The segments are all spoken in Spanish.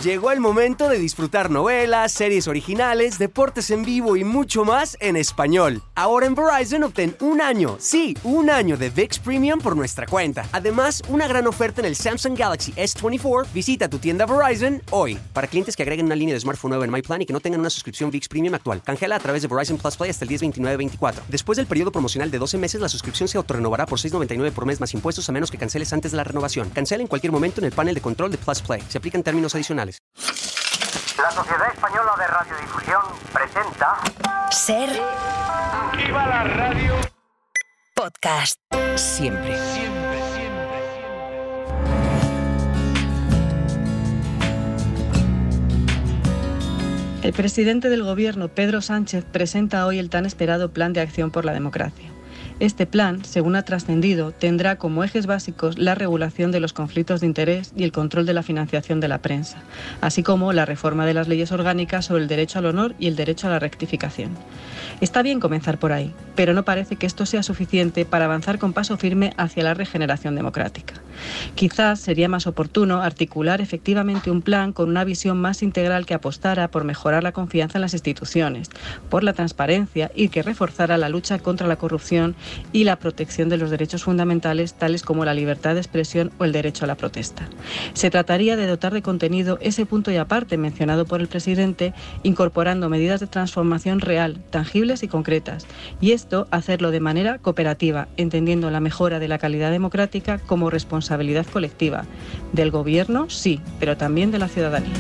Llegó el momento de disfrutar novelas, series originales, deportes en vivo y mucho más en español. Ahora en Verizon obtén un año de ViX Premium por nuestra cuenta. Además, una gran oferta en el Samsung Galaxy S24. Visita tu tienda Verizon hoy. Para clientes que agreguen una línea de smartphone nueva en MyPlan y que no tengan una suscripción ViX Premium actual, canjela a través de Verizon Plus Play hasta el 10/29/24. Después del periodo promocional de 12 meses, la suscripción se autorrenovará por $6.99 por mes más impuestos a menos que canceles antes de la renovación. Cancela en cualquier momento en el panel de control de Plus Play. Se aplican términos adicionales. La Sociedad Española de Radiodifusión presenta... Ser. ¡Viva la radio! Podcast. Siempre. El presidente del Gobierno, Pedro Sánchez, presenta hoy el tan esperado Plan de Acción por la Democracia. Este plan, según ha trascendido, tendrá como ejes básicos la regulación de los conflictos de interés y el control de la financiación de la prensa, así como la reforma de las leyes orgánicas sobre el derecho al honor y el derecho a la rectificación. Está bien comenzar por ahí, pero no parece que esto sea suficiente para avanzar con paso firme hacia la regeneración democrática. Quizás sería más oportuno articular efectivamente un plan con una visión más integral que apostara por mejorar la confianza en las instituciones, por la transparencia y que reforzara la lucha contra la corrupción y la protección de los derechos fundamentales tales como la libertad de expresión o el derecho a la protesta. Se trataría de dotar de contenido ese punto y aparte mencionado por el presidente, incorporando medidas de transformación real, tangibles y concretas, y esto hacerlo de manera cooperativa, entendiendo la mejora de la calidad democrática como responsabilidad colectiva, del gobierno sí, pero también de la ciudadanía.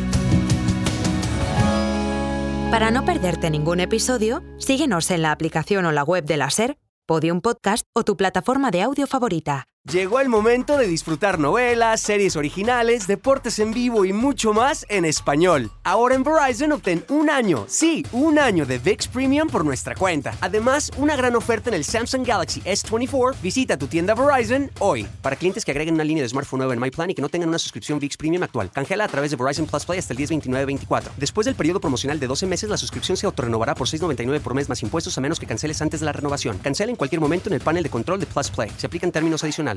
Para no perderte ningún episodio, síguenos en la aplicación o la web de la SER, Podium Podcast o tu plataforma de audio favorita. Llegó el momento de disfrutar novelas, series originales, deportes en vivo y mucho más en español. Ahora en Verizon obtén un año de ViX Premium por nuestra cuenta. Además, una gran oferta en el Samsung Galaxy S24. Visita tu tienda Verizon hoy. Para clientes que agreguen una línea de smartphone nueva en MyPlan y que no tengan una suscripción ViX Premium actual, canjela a través de Verizon Plus Play hasta el 10/29/24. Después del periodo promocional de 12 meses, la suscripción se autorrenovará por $6.99 por mes más impuestos a menos que canceles antes de la renovación. Cancela en cualquier momento en el panel de control de Plus Play. Se aplican términos adicionales.